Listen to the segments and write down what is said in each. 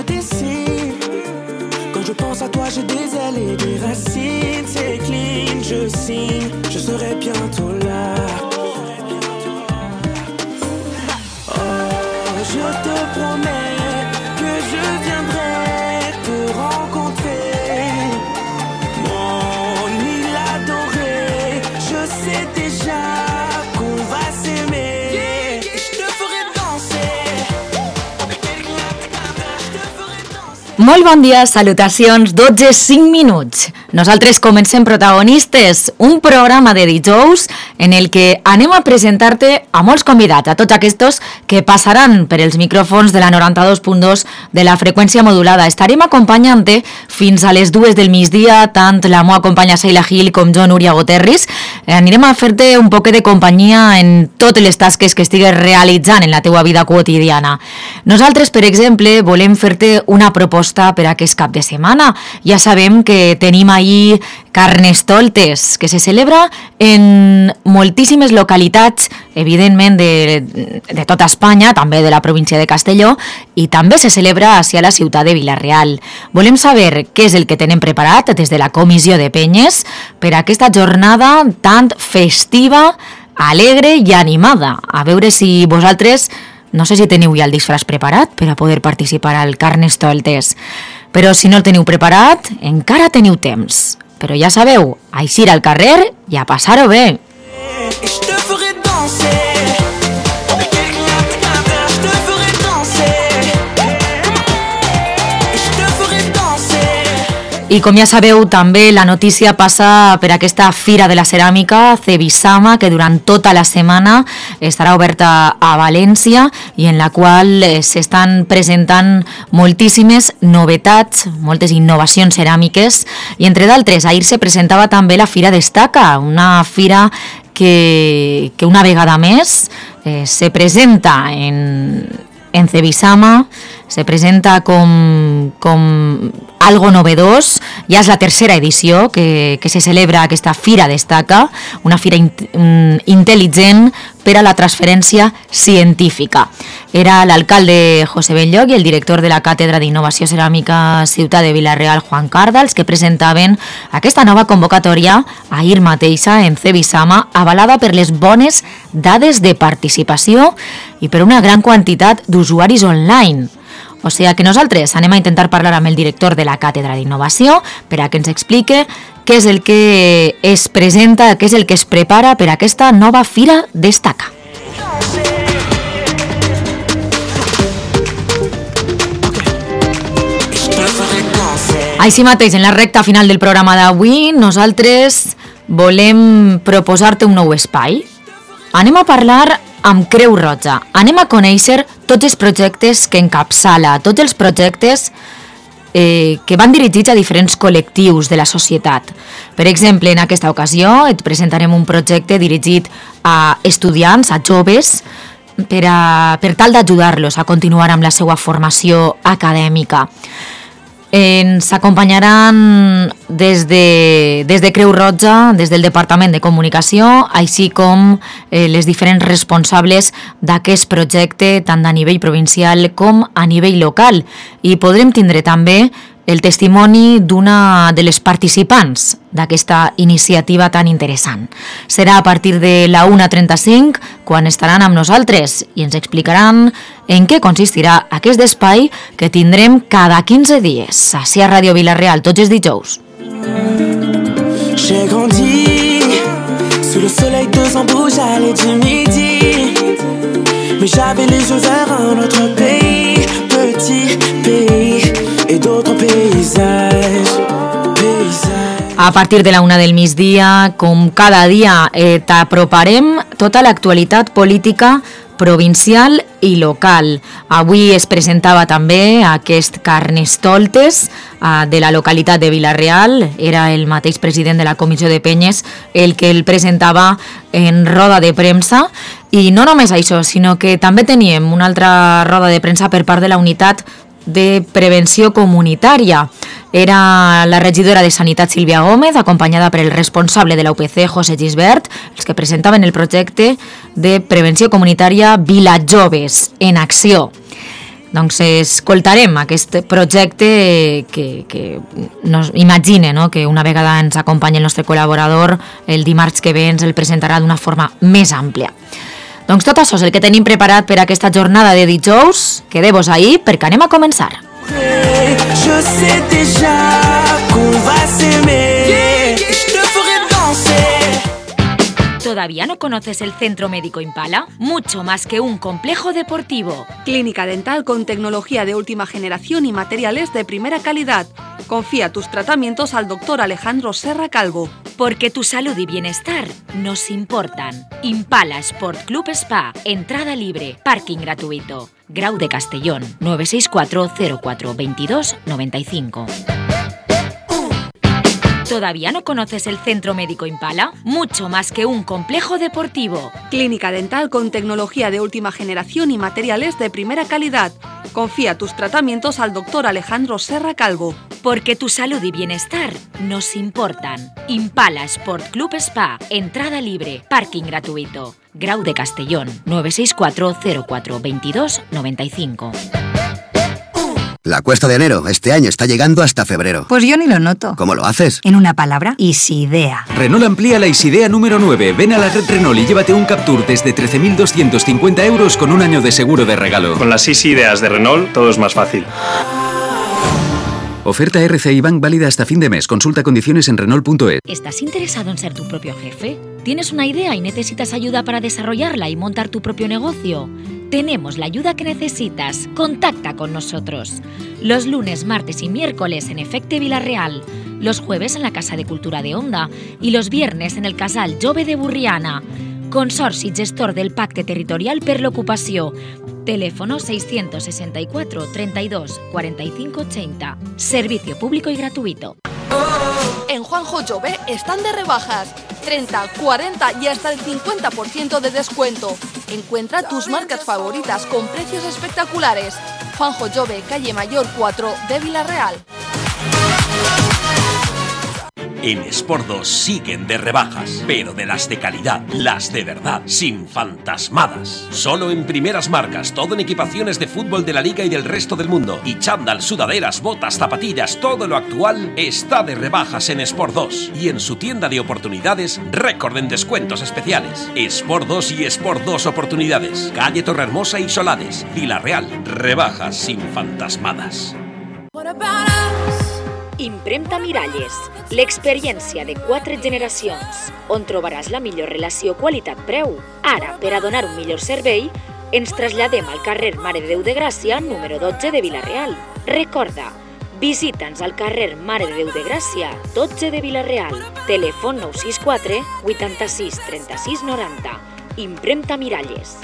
dessine. Quand je pense à toi, j'ai des ailes et des racines. C'est clean, je signe, je serai bientôt là. Oh, je te promets que je viendrai te rencontrer. Mon île adorée, je sais déjà qu'on va s'aimer. Je te ferai danser. Molt bon dia, salutacions, 12:05 minuts. Nosaltres comencem Protagonistes, un programa de dijous en el que anem a presentar-te a molts convidats, a tots aquests que passaran per els micròfons de la 92.2 de la freqüència modulada. Estarem acompanyant-te fins a les 2 del migdia, tant la meva companya Sheila Gil com jo, Núria Goterris. Anirem a fer-te un poc de companyia en totes les tasques que estigues realitzant en la teua vida quotidiana. Nosaltres, per exemple, volem fer-te una proposta per aquest cap de setmana. Ja sabem que tenim ahir Carnestoltes, que se celebra en moltíssimes localitats, evidentment de tota Espanya, també de la província de Castelló, i també se celebra a la ciutat de Vila-real. Volem saber què és el que tenen preparat des de la Comissió de Penyes per a aquesta jornada tan festiva, alegre i animada. A veure si vosaltres, no sé si teniu ja el disfraç preparat per a poder participar al Carnestoltes, però si no el teniu preparat, encara teniu temps. Però ja sabeu, a eixir al carrer i a passar-ho bé. I com ja sabeu, també la notícia passa per aquesta Fira de la Ceràmica Cebisama, que durant tota la setmana estarà oberta a València i en la qual s'estan presentant moltíssimes novetats, moltes innovacions ceràmiques, i entre d'altres, ahir se presentava també la Fira Destaca, una fira que una vegada més se presenta en Cebisama, se presenta com algo novedós. Ja és la tercera edició que se celebra aquesta Fira Destaca, una fira intel·ligent per a la transferència científica. Era l'alcalde José Benlloch i el director de la Càtedra d'Innovació Ceràmica Ciutat de Vila-real, Juan Cardals, que presentaven aquesta nova convocatòria ahir mateixa en Cebisama, avalada per les bones dades de participació i per una gran quantitat d'usuaris online. O sigui que nosaltres anem a intentar parlar amb el director de la Càtedra d'Innovació per a que ens explique què és el que es presenta, què és el que es prepara per a aquesta nova Fira Destaca. Així mateix, en la recta final del programa d'avui, nosaltres volem proposar-te un nou espai. Anem a parlar amb Creu Roja. Anem a conèixer tots els projectes que encapçala, tots els projectes que van dirigits a diferents col·lectius de la societat. Per exemple, en aquesta ocasió et presentarem un projecte dirigit a estudiants, a joves, per tal d'ajudar-los a continuar amb la seva formació acadèmica. Ens acompanyaran des de Creu Roja, des del Departament de Comunicació, així com les diferents responsables d'aquest projecte, tant a nivell provincial com a nivell local. I podrem tindre també el testimoni d'una de les participants d'aquesta iniciativa tan interessant. Serà a partir de la 1:35 quan estaran amb nosaltres i ens explicaran en què consistirà aquest espai que tindrem cada 15 dies, ací a Ràdio Vila-real, tots els dijous. J'ai grandi sous le soleil de Zambouge à l'aide du midi, mais j'avais les yeux vers un autre pays, petit pays et d'autres paysages. A partir de la 1 del migdia, com cada dia, t'aproparem tota l'actualitat política provincial i local. Avui es presentava també aquest Carnestoltes de la localitat de Vila-real. Era el mateix president de la Comissió de Penyes el que el presentava en roda de premsa. I no només això, sinó que també teníem una altra roda de premsa per part de la unitat de prevenció comunitària. Era la regidora de Sanitat Sílvia Gómez, acompanyada per el responsable de la UPC, José Gisbert, els que presentaven el projecte de prevenció comunitària Vila Joves en acció. Doncs escoltarem aquest projecte que nos imagine, no?, que una vegada ens acompanya el nostre col·laborador, el dimarts que ve ens el presentarà d'una forma més àmplia. Doncs tot això és el que tenim preparat per aquesta jornada de dijous. Quedeu-vos ahí perquè anem a començar. Je sais déjà qu'on va s'aimer. Je te ferai danser. ¿Todavía no conoces el Centro Médico Impala? Mucho más que un complejo deportivo. Clínica dental con tecnología de última generación y materiales de primera calidad. Confía tus tratamientos al doctor Alejandro Serra Calvo. Porque tu salud y bienestar nos importan. Impala Sport Club Spa. Entrada libre. Parking gratuito. Grau de Castellón. 964 04 22 95. ¿Todavía no conoces el Centro Médico Impala? Mucho más que un complejo deportivo. Clínica dental con tecnología de última generación y materiales de primera calidad. Confía tus tratamientos al doctor Alejandro Serra Calvo. Porque tu salud y bienestar nos importan. Impala Sport Club Spa. Entrada libre. Parking gratuito. Grau de Castellón. 964 04 22 95. La cuesta de enero este año está llegando hasta febrero. Pues yo ni lo noto. ¿Cómo lo haces? En una palabra, Isidea. Renault amplía la Isidea número 9. Ven a la red Renault y llévate un Captur desde 13.250 euros con un año de seguro de regalo. Con las Isideas de Renault todo es más fácil. Oferta RCI Bank válida hasta fin de mes. Consulta condiciones en Renault.es. ¿Estás interesado en ser tu propio jefe? ¿Tienes una idea y necesitas ayuda para desarrollarla y montar tu propio negocio? Tenemos la ayuda que necesitas. Contacta con nosotros. Los lunes, martes y miércoles en Efecte Vila-real. Los jueves en la Casa de Cultura de Onda. Y los viernes en el Casal Jove de Burriana. Consorci gestor del Pacte Territorial per l'Ocupació. Teléfono 664 32 45 80. Servicio público y gratuito. En Juanjo Jove están de rebajas. 30, 40 y hasta el 50% de descuento. Encuentra tus marcas favoritas con precios espectaculares. Juanjo Jove, calle Mayor 4 de Vila-real. En Sport 2 siguen de rebajas, pero de las de calidad, las de verdad, sin fantasmadas. Solo en primeras marcas, todo en equipaciones de fútbol de la Liga y del resto del mundo. Y chándal, sudaderas, botas, zapatillas, todo lo actual está de rebajas en Sport 2. Y en su tienda de oportunidades, récord en descuentos especiales. Sport 2 y Sport 2 Oportunidades. Calle Torrehermosa y Solades, Vila-real. Rebajas sin fantasmadas. Impremta Miralles, l'experiència de 4 generacions, on trobaràs la millor relació qualitat-preu. Ara, per a donar un millor servei, ens traslladem al carrer Mare de Déu de Gràcia, número 12 de Vila-real. Recorda, visita'ns al carrer Mare de Déu de Gràcia, 12 de Vila-real. Telèfon 964 86 36 90. Impremta Miralles.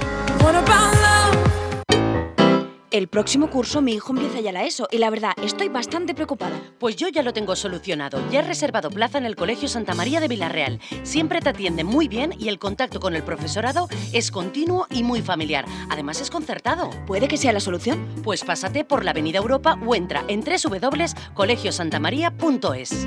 El próximo curso mi hijo empieza ya la ESO y la verdad estoy bastante preocupada. Pues yo ya lo tengo solucionado. Ya he reservado plaza en el Colegio Santa María de Vila-real. Siempre te atienden muy bien y el contacto con el profesorado es continuo y muy familiar. Además es concertado. ¿Puede que sea la solución? Pues pásate por la Avenida Europa o entra en www.colegiosantamaria.es.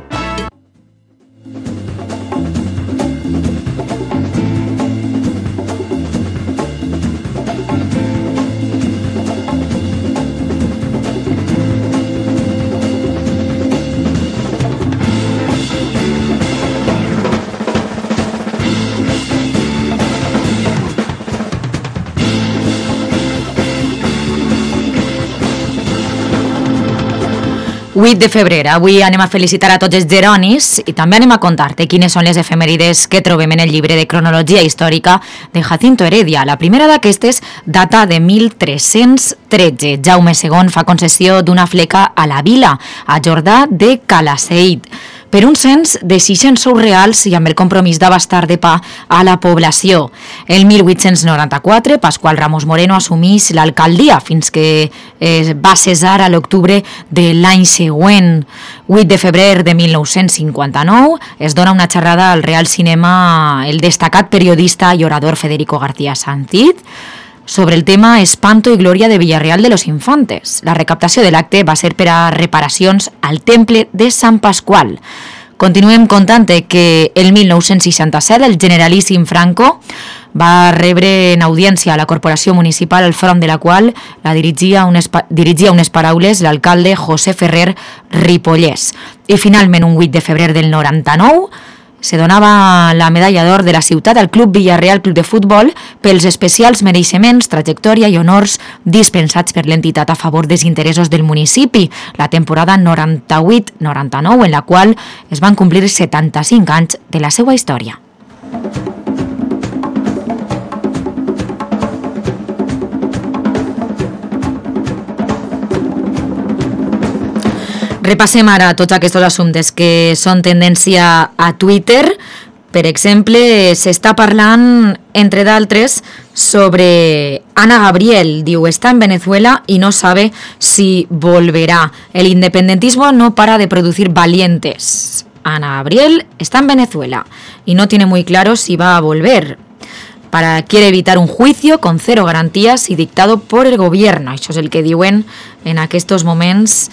...8 de febrer, avui anem a felicitar a tots els geronis i també anem a contar-te quines són les efemèrides que trobem en el llibre de cronologia històrica de Jacinto Heredia. La primera d'aquestes data de 1313. Jaume II fa concessió d'una fleca a la vila, a Jordà de Calaceit, per un cens de 600 sous reals i amb el compromís d'abastar de pa a la població. El 1894, Pasqual Ramos Moreno assumís l'alcaldia fins que va cessar a l'octubre de l'any següent. 8 de febrer de 1959 es dona una xerrada al Real Cinema el destacat periodista i orador Federico García Santit sobre el tema Espanto y Gloria de Villarreal de los Infantes. La recaptació de l'acte va ser per a reparacions al Temple de Sant Pasqual. Continuem contant que el 1967 el generalíssim Franco va rebre en audiència a la corporació municipal al front de la qual la dirigia unes paraules l'alcalde José Ferrer Ripollès. I finalment, un 8 de febrer del 99, se donava la medalla d'or de la ciutat al Club Villarreal Club de Futbol pels especials mereixements, trajectòria i honors dispensats per l'entitat a favor dels interessos del municipi, la temporada 98-99, en la qual es van complir 75 anys de la seva història. Repassem ara tots aquests assumptes que són tendència a Twitter. Per exemple, s'està parlant, entre d'altres, sobre Ana Gabriel. Diu, està en Venezuela y no sabe si volverá. El independentismo no para de producir valientes. Ana Gabriel está en Venezuela y no tiene muy claro si va a volver. Quiere evitar un juicio con cero garantías y dictado por el gobierno. Això és el que diuen en aquests moments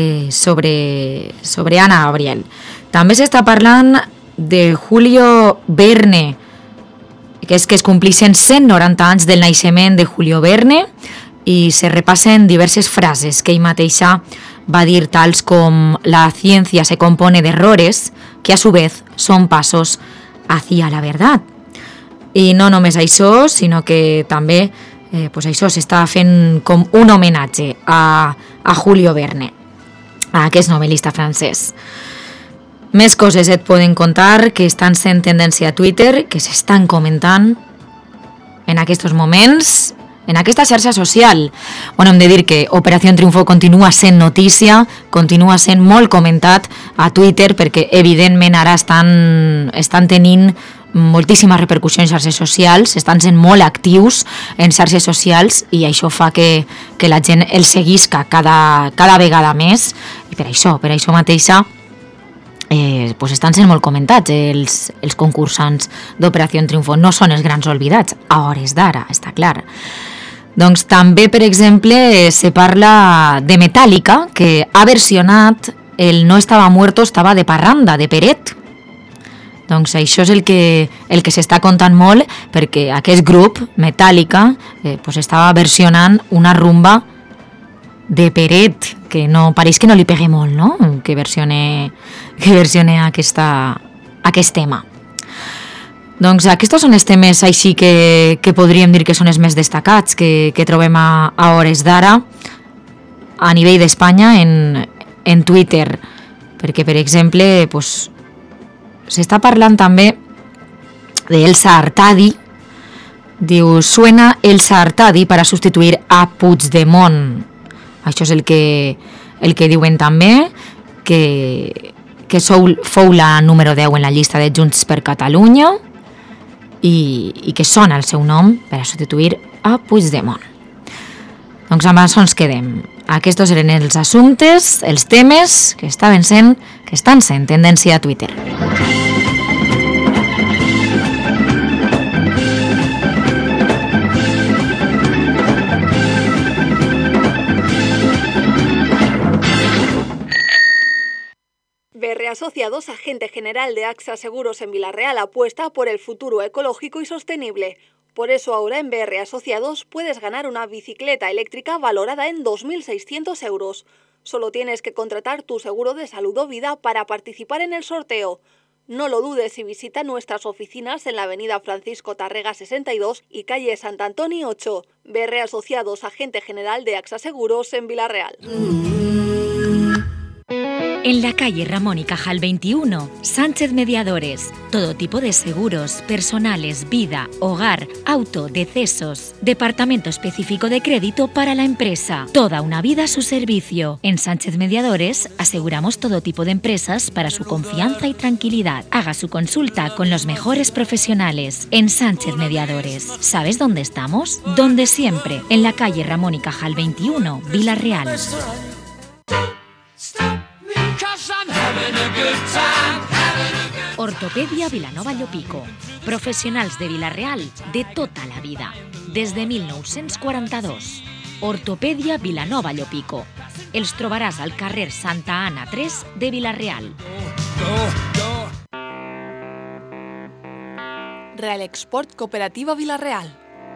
sobre Ana Gabriel. També s'està parlant de Julio Verne, que és que es complixen 190 anys del naixement de Julio Verne i se repassen diverses frases que ell mateixa va dir, tals com la ciencia se compone de errores que a su vez son pasos hacia la verdad. I no només això, sinó que també això s'està fent com un homenatge a Julio Verne, a aquest novel·lista francès. Més coses et poden contar que estan sent tendència a Twitter, que s'estan comentant en aquests moments, en aquesta xarxa social. Bueno, hem de dir que Operació Triunfo continua sent notícia, continua sent molt comentat a Twitter, perquè evidentment ara estan tenint moltíssima repercussió en xarxes socials, estan sent molt actius en xarxes socials i això fa que la gent els seguisca cada vegada més, i per això mateixa estan sent molt comentats els concursants d'Operació Triunfo. No són els grans oblidats a hores d'ara, està clar. Doncs també, per exemple, se parla de Metallica, que ha versionat el No estaba muerto, estaba de parranda, de Peret. Doncs això és el que s'està contant molt, perquè aquest grup, Metallica, estava versionant una rumba de Peret, que no pareix que no li pegue molt, no? Que versione aquest tema. Doncs aquests són els temes així que podríem dir que són els més destacats que trobem a hores d'ara a nivell d'Espanya en Twitter, perquè, per exemple, s'està parlant també d'Elsa Artadi. Diu, suena Elsa Artadi para sustituir a Puigdemont. Això és el que diuen també, que fou la número 10 en la llista de Junts per Catalunya i que sona el seu nom per a substituir a Puigdemont. Doncs amb això ens quedem. Aquests eren els assumptes, els temes que estan sent tendència a Twitter. BR Asociados, agente general de AXA Seguros en Villarreal, apuesta por el futuro ecológico y sostenible. Por eso ahora en BR Asociados puedes ganar una bicicleta eléctrica valorada en 2.600 euros. Solo tienes que contratar tu seguro de salud o vida para participar en el sorteo. No lo dudes y visita nuestras oficinas en la avenida Francisco Tarrega 62 y calle Sant Antoni 8. BR Asociados, agente general de AXA Seguros en Villarreal. En la calle Ramón y Cajal 21, Sánchez Mediadores. Todo tipo de seguros, personales, vida, hogar, auto, decesos. Departamento específico de crédito para la empresa. Toda una vida a su servicio. En Sánchez Mediadores aseguramos todo tipo de empresas para su confianza y tranquilidad. Haga su consulta con los mejores profesionales. En Sánchez Mediadores. ¿Sabes dónde estamos? Donde siempre. En la calle Ramón y Cajal 21, Villarreal. Ortopedia Vilanova Llopico. Professionals de Vila-real de tota la vida. Des de 1942. Ortopedia Vilanova Llopico. Els trobaràs al carrer Santa Anna 3 de Vila-real. Real Export Cooperativa Vila-real.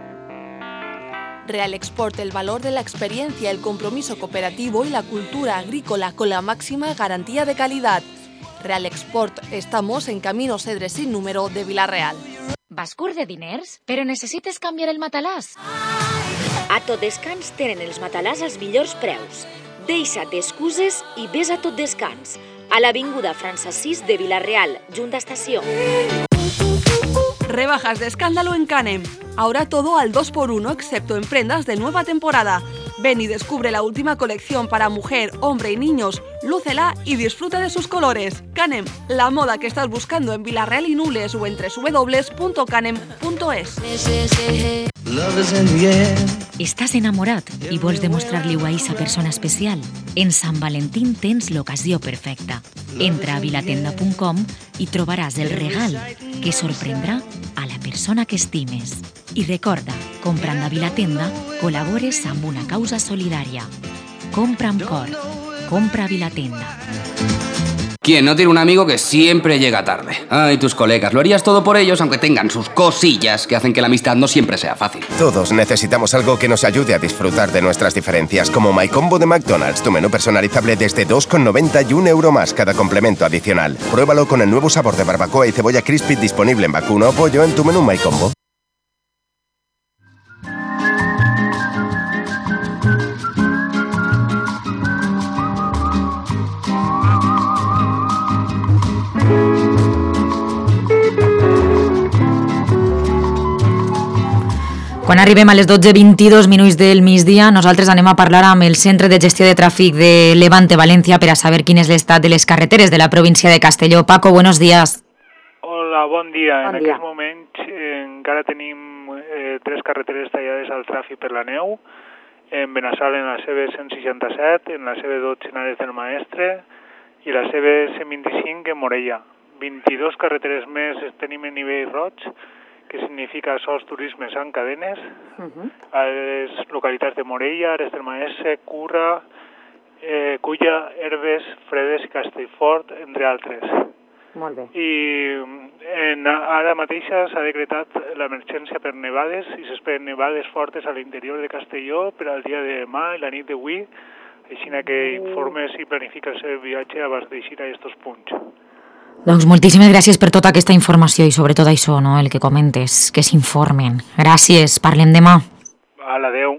Real Export, el valor de la experiencia, el compromiso cooperativo y la cultura agrícola con la máxima garantía de calidad. Real Export, estamos en Camino Cedre sin número de Vila-real. Vas curt de diners, però necessites canviar el matalàs? A Tot Descans tenen els matalàs als millors preus. Deixa't excuses i ves a Tot Descans, a l'avinguda Francesís de Vila-real, junt a estació. Rebajas de escándalo en Canem. Ahora todo al 2x1 excepto en prendas de nueva temporada. Ven y descubre la última colección para mujer, hombre y niños. Lúcela y disfruta de sus colores. Canem, la moda que estás buscando en Vila-real y Nules o en www.canem.es. Estàs enamorat i vols demostrar-li-ho a aquesta persona especial? En Sant Valentín tens l'ocasió perfecta. Entra a vilatenda.com i trobaràs el regal que sorprendrà a la persona que estimes. I recorda, comprant a Vilatenda, col·labores amb una causa solidària. Compra amb cor. Compra a Vilatenda. ¿Quién no tiene un amigo que siempre llega tarde? Ay, tus colegas, lo harías todo por ellos aunque tengan sus cosillas que hacen que la amistad no siempre sea fácil. Todos necesitamos algo que nos ayude a disfrutar de nuestras diferencias, como MyCombo de McDonald's, tu menú personalizable desde 2,90 y €1 más cada complemento adicional. Pruébalo con el nuevo sabor de barbacoa y cebolla crispy disponible en vacuno o pollo en tu menú MyCombo. Quan arribem a les 12:22 del migdia, nosaltres anem a parlar amb el Centre de Gestió de Tràfic de Levante València per a saber quin és l'estat de les carreteres de la província de Castelló. Paco, buenos días. Hola, bon dia. En aquests moments encara tenim 3 carreteres tallades al tràfic per la neu. En Benassal, en la CB167, en la CB12 en Ares del Maestre i la CB125 en Morella. 22 carreteres més tenim en nivell roig, que significa SOS Turisme Sant Cadenes, a les localitats de Morella, Ares del Maestre, Curra, Culla, Herbes, Fredes i Castellfort, entre altres. Molt bé. I ara mateix s'ha decretat l'emergència per nevades i s'esperen nevades fortes a l'interior de Castelló per al dia de demà i la nit d'avui, així que informes i planifica el seu viatge abans d'eixir a aquests punts. Doncs moltíssimes gràcies per tota aquesta informació i sobretot això, no?, el que comentes, que s'informen. Gràcies, parlem demà. Adéu.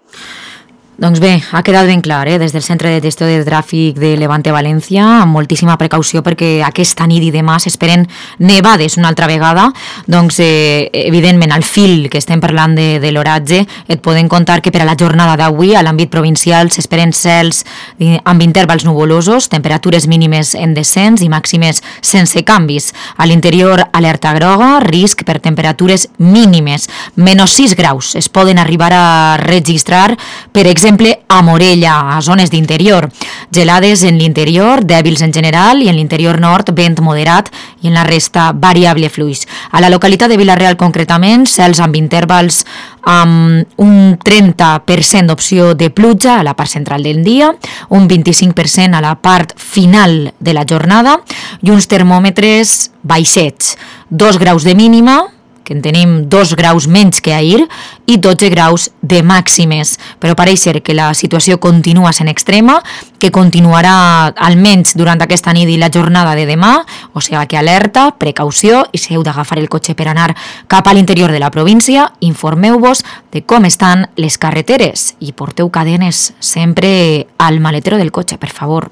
Doncs bé, ha quedat ben clar, des del Centre de Gestió de Tràfic de Levante València, amb moltíssima precaució perquè aquesta nit i demà s'esperen nevades una altra vegada. Doncs, evidentment, al fil que estem parlant de l'oratge, et podem contar que per a la jornada d'avui, a l'àmbit provincial, s'esperen cels amb intervals nuvolosos, temperatures mínimes en descens i màximes sense canvis. A l'interior, alerta groga, risc per temperatures mínimes. -6 graus es poden arribar a registrar, per exemple, a Morella, a zones d'interior. Gelades en l'interior, dèbils en general, i en l'interior nord, vent moderat, i en la resta, variable fluix. A la localitat de Vila-real, concretament, cels amb intervals amb un 30% d'opció de pluja a la part central del dia, un 25% a la part final de la jornada, i uns termòmetres baixets. 2 graus de mínima, que en tenim 2 graus menys que ahir, i 12 graus de màximes. Però pareix ser que la situació continua sent extrema, que continuarà almenys durant aquesta nit i la jornada de demà, o sigui que alerta, precaució, i si heu d'agafar el cotxe per anar cap a l'interior de la província, informeu-vos de com estan les carreteres i porteu cadenes sempre al maletero del cotxe, per favor.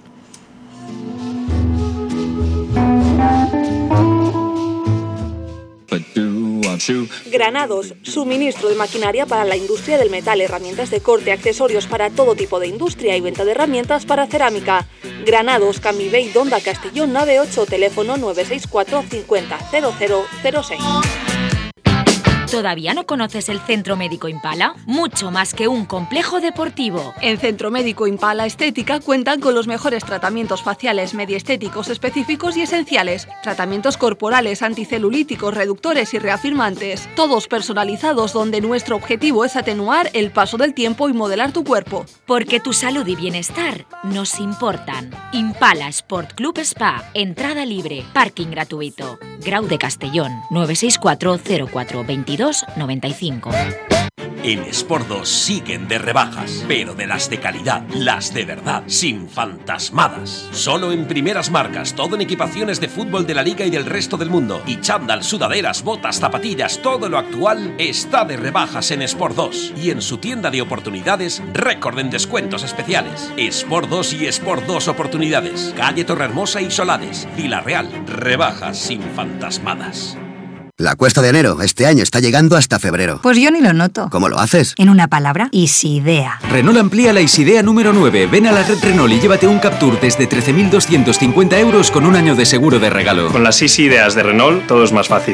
Granados, suministro de maquinaria para la industria del metal, herramientas de corte, accesorios para todo tipo de industria y venta de herramientas para cerámica. Granados, Camí Vell d'Onda, Castellón 98, teléfono 964 50 0006. ¿Todavía no conoces el Centro Médico Impala? Mucho más que un complejo deportivo. En Centro Médico Impala Estética cuentan con los mejores tratamientos faciales, mediestéticos específicos y esenciales, tratamientos corporales, anticelulíticos, reductores y reafirmantes, todos personalizados donde nuestro objetivo es atenuar el paso del tiempo y modelar tu cuerpo. Porque tu salud y bienestar nos importan. Impala Sport Club Spa, entrada libre, parking gratuito. Grau de Castellón, 964 04 22 95. En Sport 2 siguen de rebajas, pero de las de calidad, las de verdad, sin fantasmadas. Solo en primeras marcas, todo en equipaciones de fútbol de la Liga y del resto del mundo. Y chándal, sudaderas, botas, zapatillas, todo lo actual está de rebajas en Sport 2. Y en su tienda de oportunidades, récord en descuentos especiales. Sport 2 y Sport 2 Oportunidades. Calle Torrehermosa y Solades. Vilarreal. Rebajas sin fantasmadas. La cuesta de enero este año está llegando hasta febrero. Pues yo ni lo noto. ¿Cómo lo haces? En una palabra, Isidea. Renault amplía la Isidea número 9. Ven a la red Renault y llévate un Captur desde 13.250 euros con un año de seguro de regalo. Con las Easy Ideas de Renault todo es más fácil.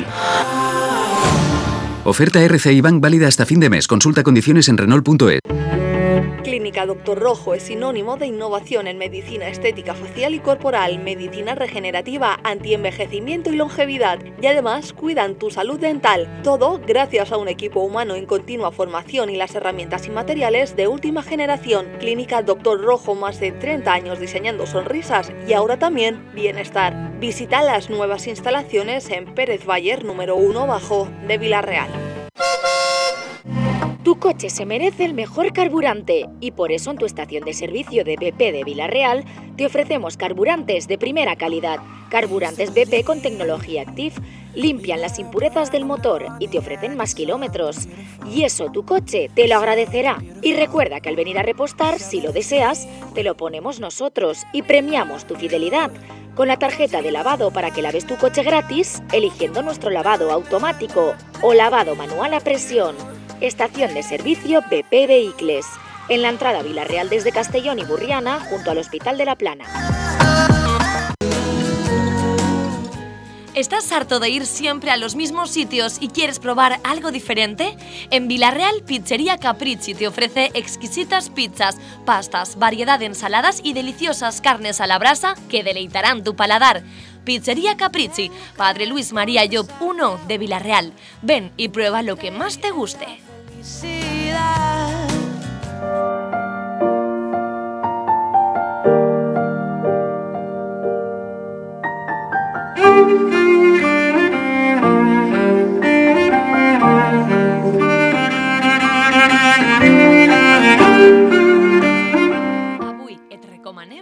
Oferta RCI Bank válida hasta fin de mes. Consulta condiciones en Renault.es. Clínica Dr. Rojo es sinónimo de innovación en medicina estética facial y corporal, medicina regenerativa, antienvejecimiento y longevidad. Y además cuidan tu salud dental. Todo gracias a un equipo humano en continua formación y las herramientas y materiales de última generación. Clínica Dr. Rojo, más de 30 años diseñando sonrisas y ahora también bienestar. Visita las nuevas instalaciones en Pérez Bayer número 1 bajo de Vilarreal. Tu coche se merece el mejor carburante y por eso en tu estación de servicio de BP de Vilarreal te ofrecemos carburantes de primera calidad. Carburantes BP con tecnología Active limpian las impurezas del motor y te ofrecen más kilómetros. Y eso tu coche te lo agradecerá. Y recuerda que al venir a repostar, si lo deseas, te lo ponemos nosotros y premiamos tu fidelidad con la tarjeta de lavado para que laves tu coche gratis eligiendo nuestro lavado automático o lavado manual a presión. Estación de servicio BP Vehicles, en la entrada Vilarreal desde Castellón y Burriana, junto al Hospital de la Plana. ¿Estás harto de ir siempre a los mismos sitios y quieres probar algo diferente? En Vilarreal, Pizzería Capricci te ofrece exquisitas pizzas, pastas, variedad de ensaladas y deliciosas carnes a la brasa que deleitarán tu paladar. Pizzería Capricci, Padre Luis María Llop 1 de Vilarreal. Ven y prueba lo que más te guste. Avui et recomanem...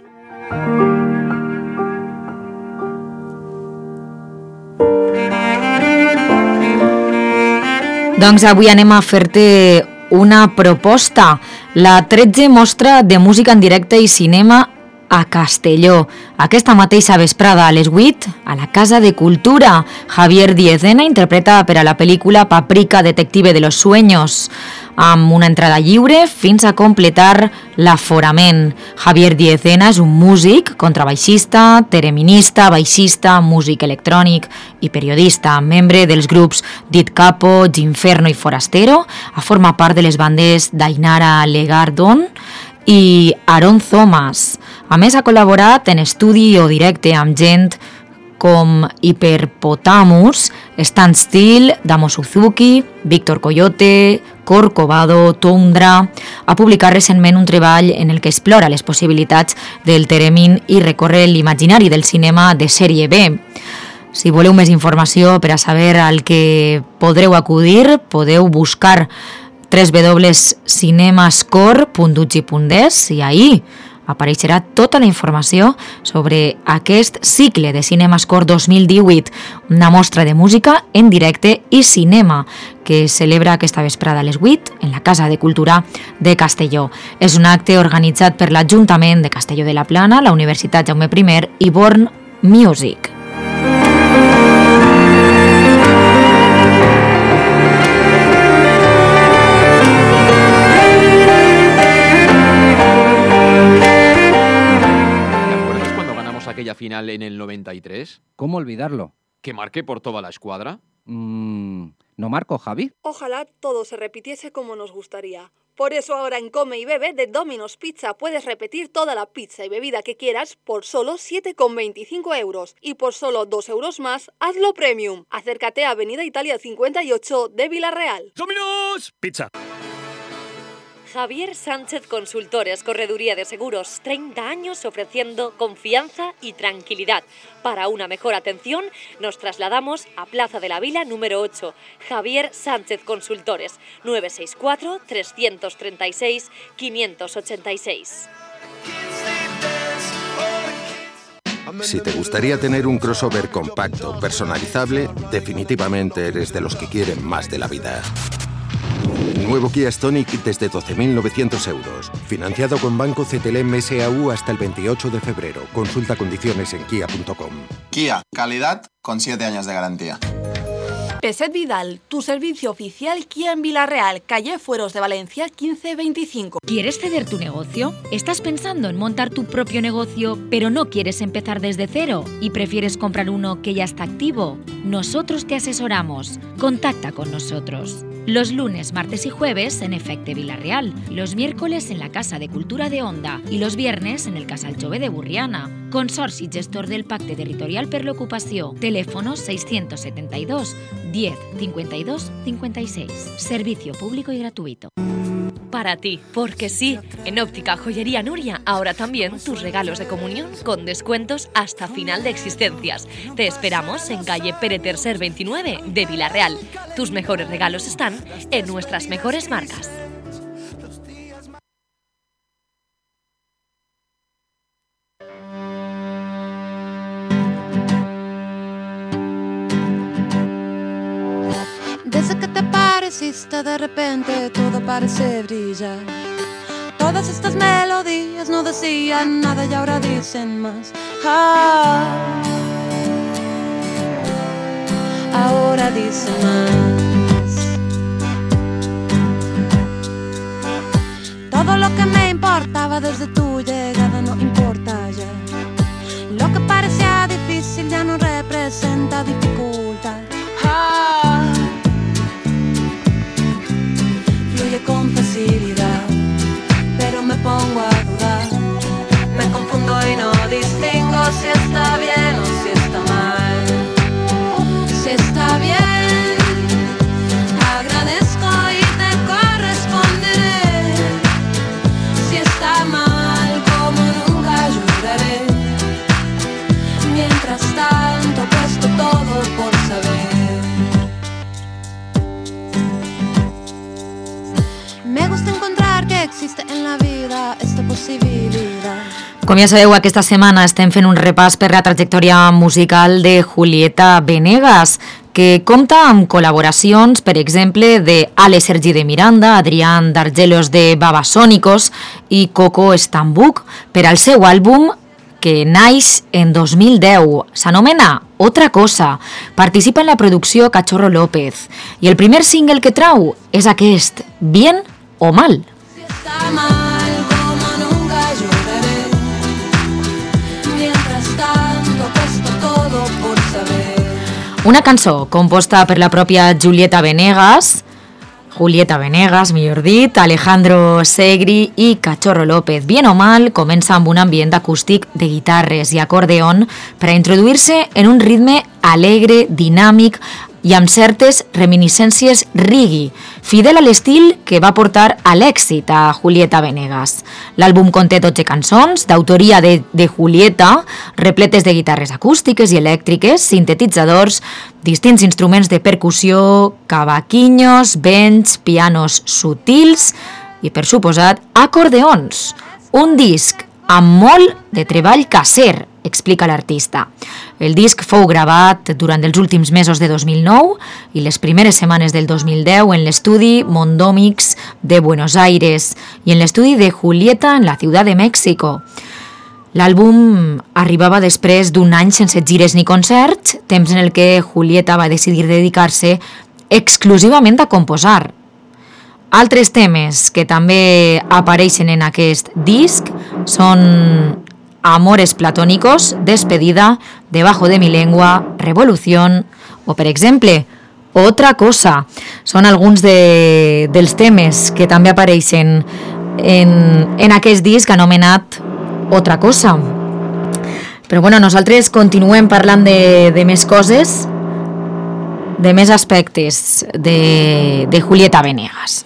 Doncs avui anem a fer-te una proposta, la 13 mostra de música en directe i cinema a Castelló. Aquesta mateixa vesprada a les 8, a la Casa de Cultura. Javier Diezena interpreta per a la pel·lícula Paprika, detective de los sueños, amb una entrada lliure fins a completar l'aforament. Javier Diezena és un músic, contrabaixista, tereminista, baixista, músic electrònic i periodista, membre dels grups Dit Capo, Ginferno i Forastero. Forma part de les bandes Dainara Legardon i Aaron Thomas. A més, ha col·laborat en estudi o directe amb gent com Hyperpotamus, Stan Still, Damo Suzuki, Víctor Coyote, Corcovado, Tundra. Ha publicat recentment un treball en el que explora les possibilitats del theremin i recorre l'imaginari del cinema de sèrie B. Si voleu més informació per a saber al que podreu acudir, podeu buscar www.cinemascore.ugi.es i ahí apareixerà tota la informació sobre aquest cicle de Cinemascore 2018, una mostra de música en directe i cinema que celebra aquesta vesprada a les 8 en la Casa de Cultura de Castelló. És un acte organitzat per l'Ajuntament de Castelló de la Plana, la Universitat Jaume I i Born Music. Aquella final en el 93. ¿Cómo olvidarlo? ¿Que marqué por toda la escuadra? ¿No marco, Javi? Ojalá todo se repitiese como nos gustaría. Por eso ahora en Come y Bebe de Domino's Pizza puedes repetir toda la pizza y bebida que quieras por solo 7,25 euros. Y por solo 2 euros más, hazlo premium. Acércate a Avenida Italia 58 de Villarreal. ¡Domino's Pizza! Javier Sánchez Consultores, Correduría de Seguros, 30 años ofreciendo confianza y tranquilidad. Para una mejor atención, nos trasladamos a Plaza de la Vila número 8. Javier Sánchez Consultores, 964-336-586. Si te gustaría tener un crossover compacto, personalizable, definitivamente eres de los que quieren más de la vida. Nuevo Kia Stonic desde 12.900 euros. Financiado con Banco CTLM SAU hasta el 28 de febrero. Consulta condiciones en kia.com. Kia, calidad con 7 años de garantía. Peset Vidal, tu servicio oficial Kia en Villarreal, calle Fueros de Valencia 1525. ¿Quieres ceder tu negocio? ¿Estás pensando en montar tu propio negocio, pero no quieres empezar desde cero y prefieres comprar uno que ya está activo? Nosotros te asesoramos. Contacta con nosotros. Los lunes, martes y jueves en Efecte Villarreal, los miércoles en la Casa de Cultura de Onda y los viernes en el Casal Jove de Burriana. Consorci gestor del Pacte Territorial per l'Ocupació. Teléfono 672 10 52 56. Servicio público y gratuito. Para ti, porque sí, en Óptica Joyería Nuria, ahora también tus regalos de comunión con descuentos hasta final de existencias. Te esperamos en calle Pere Tercer 29 de Villarreal. Tus mejores regalos están en nuestras mejores marcas. Desde que te pareciste de repente todo parece brillar. Todas estas melodías no decían nada y ahora dicen más. Ahora dicen más. Todo lo que me importaba desde tu llegada no importa ya. Lo que parecía difícil ya no representa dificultad. Fluye con facilidad, pero me pongo a dudar. Me confundo y no distingo si está bien o si está mal. Si está bien, agradezco y te corresponderé. Si está mal, como nunca lloraré. Mientras tanto, puesto todo por saber. Me gusta encontrar que existe en la vida esta possibilitat. Com ja sabeu, aquesta setmana estem fent un repàs per la trajectòria musical de Julieta Venegas, que compta amb col·laboracions, per exemple, de Ale Sergi de Miranda, Adrián Dargelos de Babasónicos i Coco Stambuk per al seu àlbum que naix en 2010. S'anomena Otra Cosa. Participa en la producció Cachorro López. I el primer single que trau és aquest, Bien o Mal. Si está mal, como nunca lloraré. Mientras tanto, puesto todo por saber. Una cançó composta per la pròpia Julieta Venegas, millor dit, Alejandro Segri i Cachorro López. Bien o Mal comença amb un ambient acústic de guitarres i acordeon per a introduir-se en un ritme alegre, dinàmic i amb certes reminiscències reggae, fidel a l'estil que va portar a l'èxit a Julieta Venegas. L'àlbum conté 12 cançons, d'autoria de Julieta, repletes de guitarres acústiques i elèctriques, sintetitzadors, distints instruments de percussió, cavaquinhos, vents, pianos sutils i, per suposat, acordeons. Un disc amb molt de treball caser, explica l'artista. El disc fou gravat durant els últims mesos de 2009 i les primeres setmanes del 2010 en l'estudi Mondómix de Buenos Aires i en l'estudi de Julieta en la Ciutat de Mèxico. L'àlbum arribava després d'un any sense gires ni concerts, temps en el que Julieta va decidir dedicar-se exclusivament a composar. Altres temes que també apareixen en aquest disc són Amores platónicos, Despedida, Debajo de mi lengua, Revolución o, per exemple, Otra cosa. Són alguns dels temes que també apareixen en aquest disc anomenat Otra cosa. Però bueno, nosaltres continuem parlant de més coses, de més aspectes de Julieta Venegas.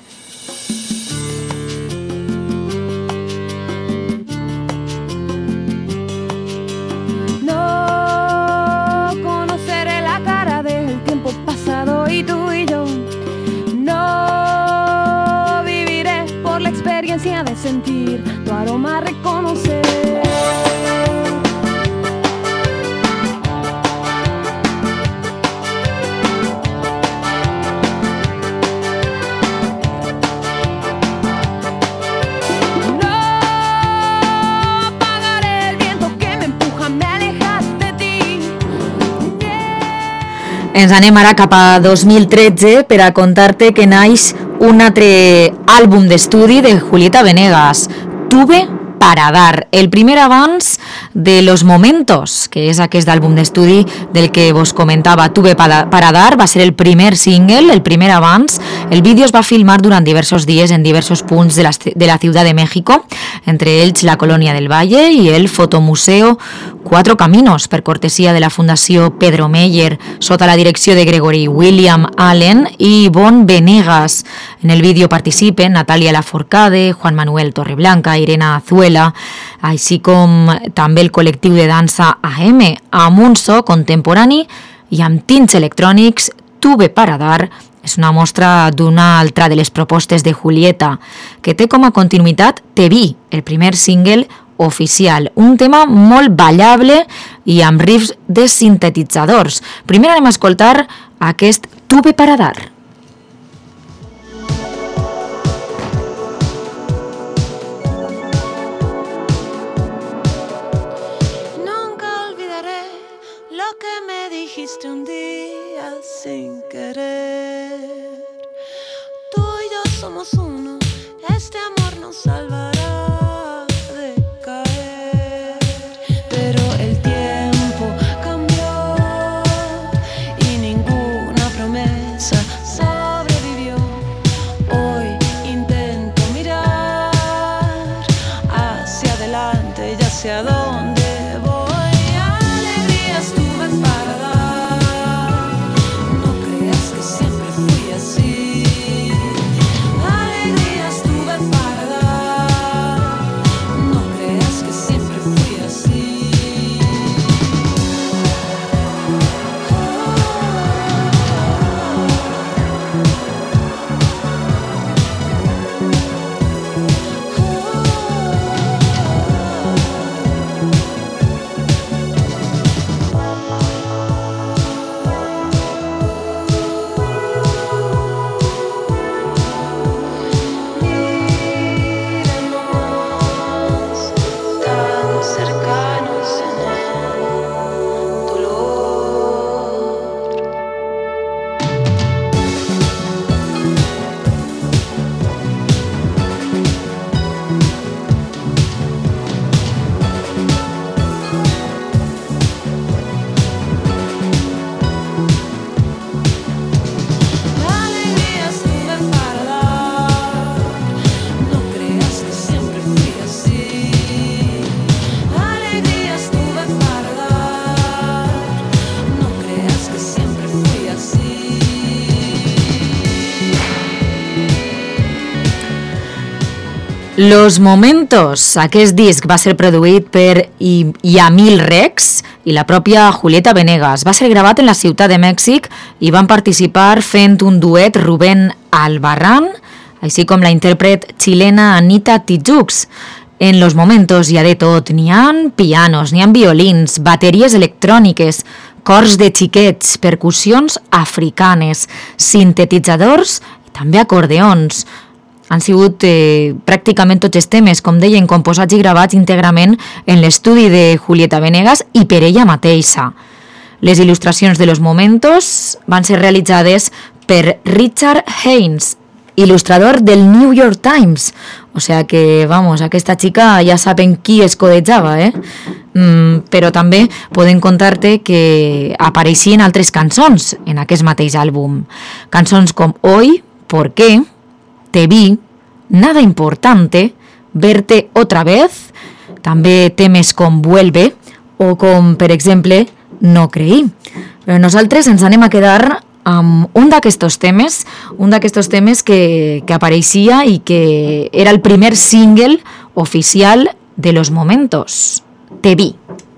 No conoceré la cara del tiempo pasado y tú y yo. No viviré por la experiencia de sentir tu aroma, reconocer. Ens anem ara cap a 2013 per a contar-te que naix un altre àlbum d'estudi de Julieta Venegas, Tuve para dar, el primer avanç de Los Momentos, que és aquest àlbum d'estudi del que vos comentava. Tuve para dar va ser el primer single, el primer avanç. El vídeo es va filmar durant diversos dies en diversos punts de la Ciutat de México, entre ells la Colònia del Valle i el fotomuseo Cuatro Caminos, per cortesia de la Fundació Pedro Meyer, sota la direcció de Gregory William Allen i Ivonne Venegas. En el vídeo participen Natalia Lafourcade, Juan Manuel Torreblanca, Irene Azuela, així com també el col·lectiu de dansa AM, amb un so contemporani i amb tints electrònics. Tuve para dar és una mostra d'una altra de les propostes de Julieta, que té com a continuïtat Te vi, el primer single oficial, un tema molt ballable i amb riffs de sintetitzadors. Primer anem a escoltar aquest Tuve para dar. Nunca olvidaré lo que me dijiste un día sin querer. Tú y yo somos uno, este amor nos salvará. ¿Hacia dónde voy? Alegrías tuve para dar. No creas que siempre fui así. Alegrías tuve para dar. No creas que siempre fui así. Los Momentos, aquest disc va ser produït per Yamil Rex i la pròpia Julieta Venegas. Va ser gravat en la Ciutat de Mèxic i van participar fent un duet Rubén Albarrán, així com la intèrpret xilena Anita Tijoux. En Los Momentos hi ha de tot, n'hi ha pianos, n'hi ha violins, bateries electròniques, cors de xiquets, percussions africanes, sintetitzadors i també acordeons. Han sigut pràcticament tots els temes, com deien, composats i gravats íntegrament en l'estudi de Julieta Venegas i per ella mateixa. Les il·lustracions de Los Momentos van ser realitzades per Richard Haynes, il·lustrador del New York Times. O sea que, vamos, aquesta xica ja saben qui es codejava, però també podem contar-te que apareixien altres cançons en aquest mateix àlbum. Cançons com Hoy, ¿Por qué?, Te vi, Nada importante, Verte otra vez, també temes com Vuelve o com, per exemple, No creí. Però nosaltres ens anem a quedar amb un d'aquests temes que apareixia i que era el primer single oficial de Los Momentos, Te vi.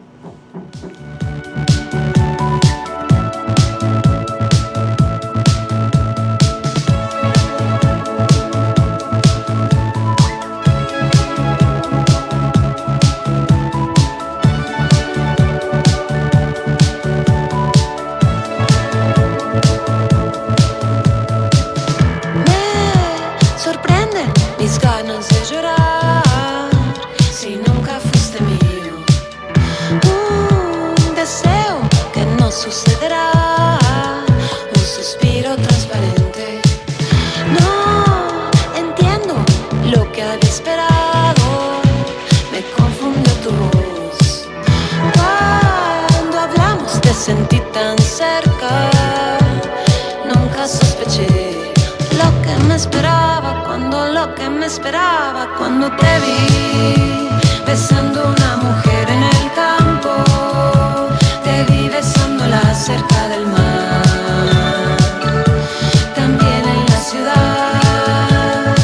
Sentí tan cerca, nunca sospeché lo que me esperaba cuando te vi besando a una mujer en el campo, te vi besándola cerca del mar, también en la ciudad,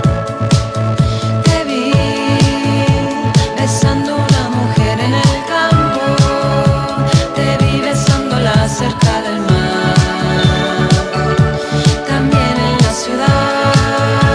te vi besando a una mujer en el campo, cerca del mar, también en la ciudad.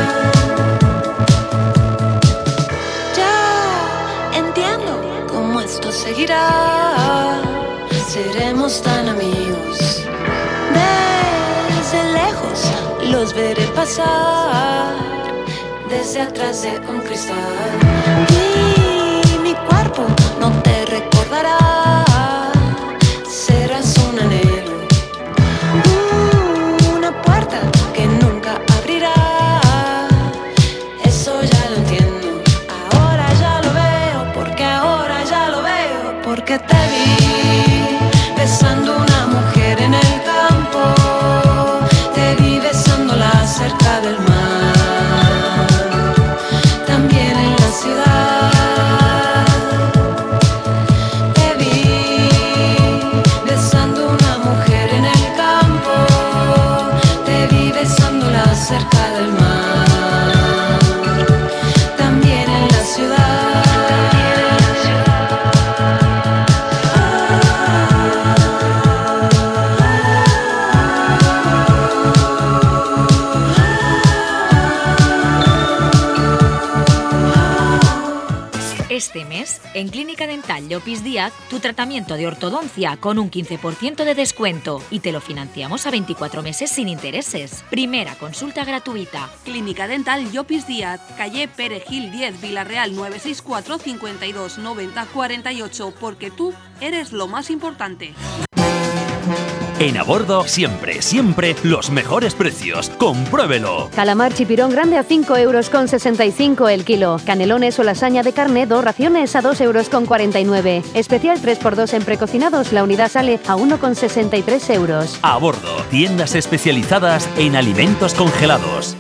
Ya entiendo cómo esto seguirá, seremos tan amigos. Desde lejos los veré pasar, desde atrás de un cristal. Y mi cuerpo no te recordará. Serás un anhelo, una puerta que nunca abrirá. Eso ya lo entiendo, ahora ya lo veo, porque te vi besando a una mujer en el campo, te vi besándola cerca del mar, también en la ciudad. Cerca del mar, también en la ciudad. Este mes, en Clínica Dental Llopis Díaz, tu tratamiento de ortodoncia con un 15% de descuento y te lo financiamos a 24 meses sin intereses. Primera consulta gratuita. Clínica Dental Llopis Díaz, calle Perejil 10, Villarreal 964 52 90 48, porque tú eres lo más importante. En A Bordo, siempre los mejores precios. ¡Compruébelo! Calamar chipirón grande a 5,65 € el kilo. Canelones o lasaña de carne, 2 raciones a 2,49 €. Especial 3x2 en precocinados, la unidad sale a 1,63 €. A Bordo, tiendas especializadas en alimentos congelados.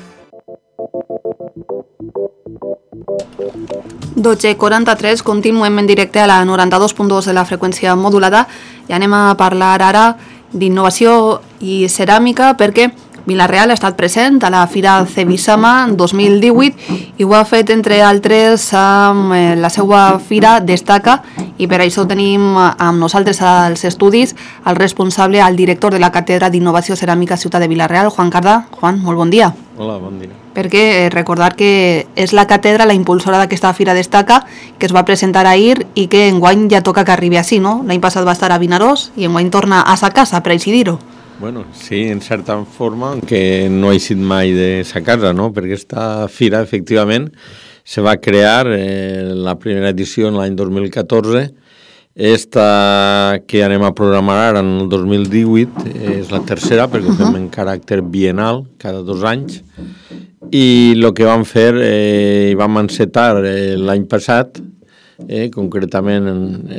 12:43, continuem en directe a la 92.2 de la freqüència modulada i anem a parlar ara d'innovació i ceràmica perquè Vila-real ha estat present a la Fira Cebisama 2018 i ho ha fet, entre altres, amb la seva fira Destaca, i per això tenim amb nosaltres als estudis el responsable, el director de la Càtedra d'Innovació Ceràmica Ciutat de Vila-real, Juan Cardà. Juan, molt bon dia. Hola, bon dia. Perquè recordar que és la càtedra la impulsora d'aquesta Fira Destaca, que es va presentar ahir i que enguany ja toca que arribi així, no? L'any passat va estar a Vinaròs i enguany torna a sa casa, per així dir-ho. Bueno, sí, en certa forma, que no ha eixit mai de sa casa, no? Perquè aquesta fira, efectivament, se va crear la primera edició en l'any 2014. Esta que anem a programar ara en el 2018 és la tercera, perquè ho fem en caràcter bienal, cada 2 anys. I el que vam fer, vam encetar l'any passat, concretament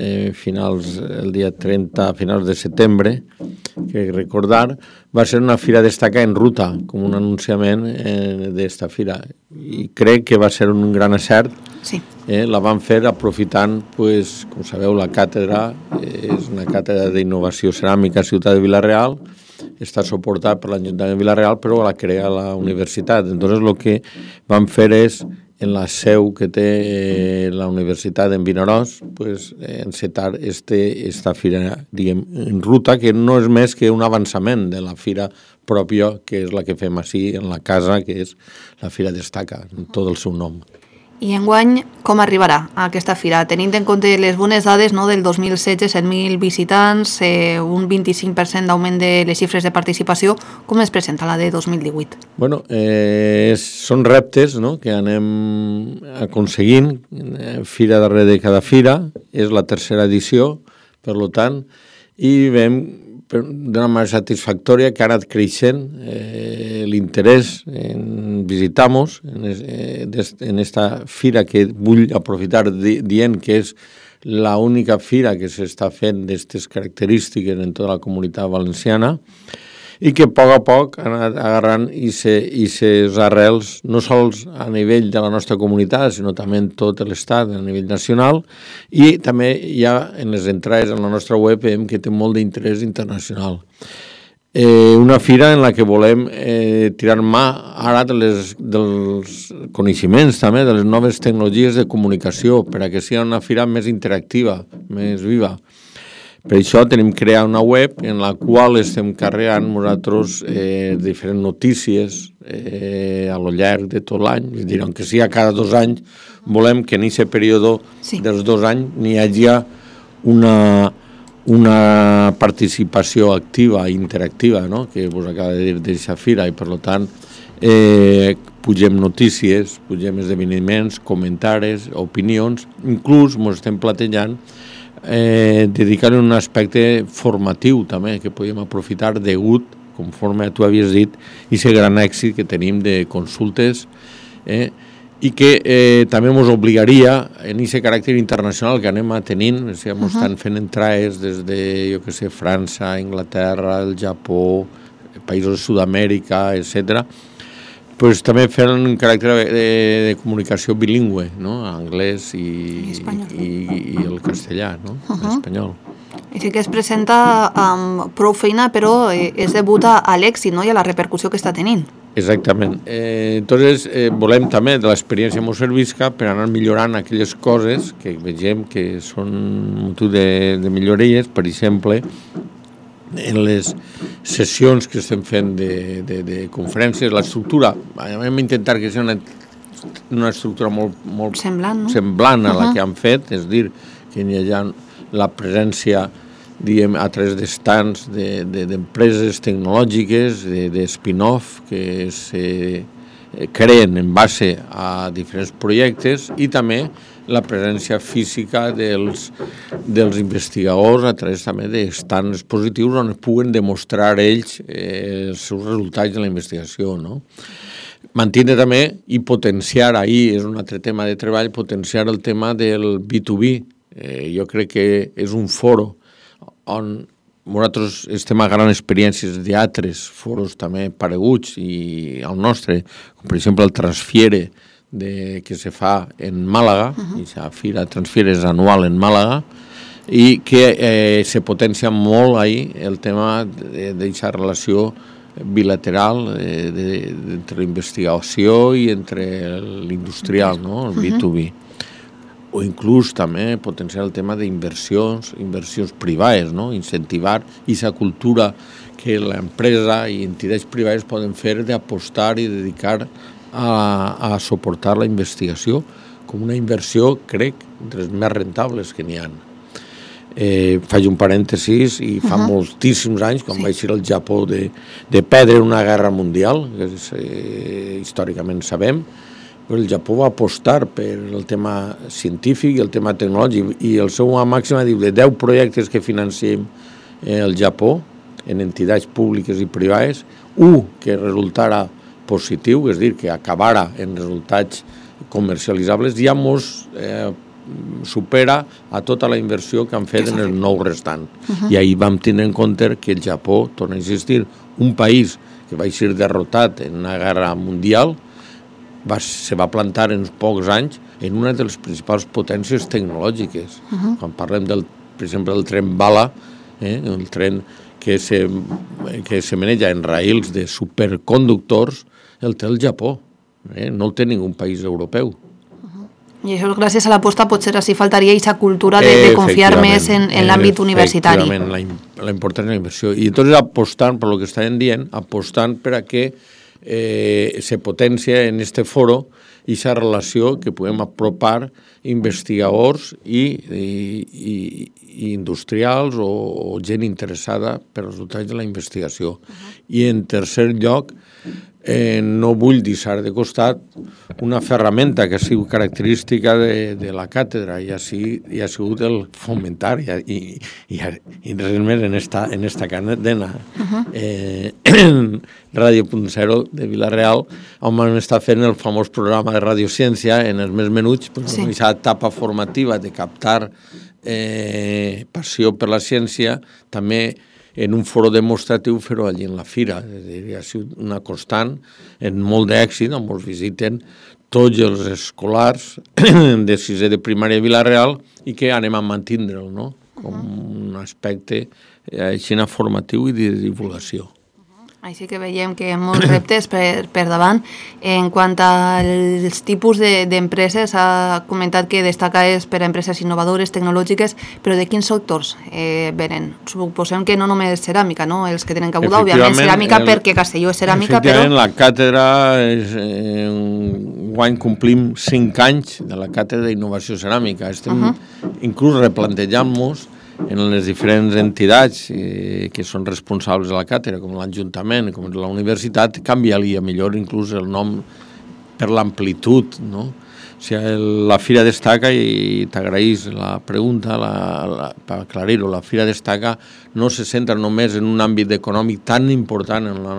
el dia 30, finals de setembre, que recordar, va ser una fira destaca en ruta, com un anunciament d'esta fira. I crec que va ser un gran acert. Sí. La van fer aprofitant, pues, com sabeu, la càtedra és una càtedra d'innovació ceràmica a Ciutat de Vila-real, està suportada per l'Ajuntament de Vila-real, però la crea la universitat. Entonces, el que van fer és, en la seu que té la universitat en Vinaròs, pues, encetar esta fira, diguem, en ruta, que no és més que un avançament de la fira pròpia, que és la que fem així en la casa, que és la Fira Destaca, en tot el seu nom. I enguany, com arribarà a aquesta fira? Tenint en compte les bones dades, no, del 2016, 7.000 visitants, un 25% d'augment de les xifres de participació, com es presenta la de 2018? Bueno, són reptes, no?, que anem aconseguint, fira darrere de cada fira, és la tercera edició, per tant, i veiem d'una manera satisfactòria que ha anat creixent l'interès en visitar-nos en esta fira, que vull aprofitar dient que és l'única fira que s'està fent d'aquestes característiques en tota la comunitat valenciana, i que a poc han anat agarrant aquestes arrels, no sols a nivell de la nostra comunitat, sinó també en tot l'estat, a nivell nacional, i també ja en les entrades en la nostra web veiem que té molt d'interès internacional. Una fira en la que volem tirar mà ara dels coneixements també, de les noves tecnologies de comunicació, per a que sigui una fira més interactiva, més viva. Per això tenim creat una web en la qual estem carregant nosaltres diferents notícies a lo llarg de tot l'any. És a dir, aunque sigui cada 2 anys, volem que en aquest període dels 2 anys n'hi hagi una participació activa i interactiva, no?, que vos acaba de dir d'aquesta fira, i per tant pugem notícies, pugem esdeveniments, comentaris, opinions, inclús ens estem platejant dedicar un aspecte formatiu també, que podem aprofitar degut, conforme tu havies dit, i aquest gran èxit que tenim de consultes, i que també ens obligaria en aquest caràcter internacional que anem tenint, estan fent entrades des de, jo que sé, França, Anglaterra, el Japó, països de Sud-amèrica, etc., pues també fent un caràcter de comunicació bilingüe, no?, anglès i el castellà, no?, l'espanyol. Així que es presenta amb prou feina, però és debut a l'èxit, no?, i a la repercussió que està tenint. Exactament. Entonces, volem també de l'experiència que ens servisca per anar millorant aquelles coses que vegem que són motiu de millories, per exemple, en les sessions que estem fent de conferències, l'estructura, hem d'intentar que sigui una estructura molt semblant a la que han fet, és a dir, que hi ha la presència, diguem, a través d'estants d'empreses tecnològiques, de spin-off, que se creen en base a diferents projectes, i també la presència física dels investigadors a través també d'estants expositius on es puguen demostrar ells els seus resultats de la investigació, no? Mantindre també i potenciar, ahir és un altre tema de treball, potenciar el tema del B2B. Jo crec que és un foro on nosaltres estem agarrant experiències d'altres foros també pareguts i el nostre, com per exemple el Transfiere, que se fa en Màlaga, i la fira Transfiere és anual en Màlaga, i que se potencia molt ahir el tema d'aquesta relació bilateral entre l'investigació i entre l'industrial, no?, el B2B. O inclús també potenciar el tema d'inversions privades, no?, incentivar aquesta cultura que l'empresa i entitats privades poden fer d'apostar i dedicar a suportar la investigació com una inversió, crec, entre les més rentables que n'hi ha. Faig un parèntesis, i fa moltíssims anys, quan vaig ir al Japó de perdre una guerra mundial, que històricament sabem, el Japó va apostar per el tema científic i el tema tecnològic, i el seu màxim diu de 10 projectes que financiem al Japó, en entitats públiques i privades, un que resultara positiu, és a dir, que acabara en resultats comercialitzables, ja ens supera a tota la inversió que han fet en el nou restant. I ahir vam tenir en compte que el Japó, torna a insistir, un país que va ser derrotat en una guerra mundial, se va plantar en pocs anys en una de les principals potències tecnològiques. Quan parlem, per exemple, del tren bala, el tren que se maneja en raïls de superconductors, el té el Japó. No el té ningú país europeu. I això gràcies a l'aposta potser així faltaria aquesta cultura de confiar més en l'àmbit universitari. Efectivament, la importància de la inversió. I entonces apostant, per lo que estàvem dient, apostant per a que se potencia en este foro aquesta relació que podem apropar investigadors i industrials o gent interessada per als resultats de la investigació. I en tercer lloc, no vull deixar de costat una ferramenta que ha sigut característica de la càtedra i ha sigut el fomentar i res més en esta cadena Ràdio.0 de Vila-real, on vam estar fent el famós programa de radiociència en els més menuts, aquesta etapa formativa de captar passió per la ciència, també en un foro demostratiu fer-ho allí en la fira. Ha sigut una constant, en molt d'èxit, on ens visiten tots els escolars de sisè de primària a Vila-real i que anem a mantindre'l, no? Com un aspecte així formatiu i de divulgació. Així que veiem que hi ha molts reptes per davant. En quant als tipus d'empreses, ha comentat que destaca és per a empreses innovadores, tecnològiques, però de quins sectors venen? Suposem que no només ceràmica, no? Els que tenen cabuda, òbviament ceràmica, perquè Castelló és ceràmica, però... Efectivament, la càtedra, enguany complim 5 anys de la càtedra d'innovació ceràmica. Estem inclús replantejant-nos en les diferents entitats que són responsables de la càtedra, com l'Ajuntament, com la universitat, canvia-li a millor inclús el nom per l'amplitud, no? O sigui, la Fira Destaca, i t'agraïs la pregunta, per aclarir-ho, la Fira Destaca no se centra només en un àmbit econòmic tan important en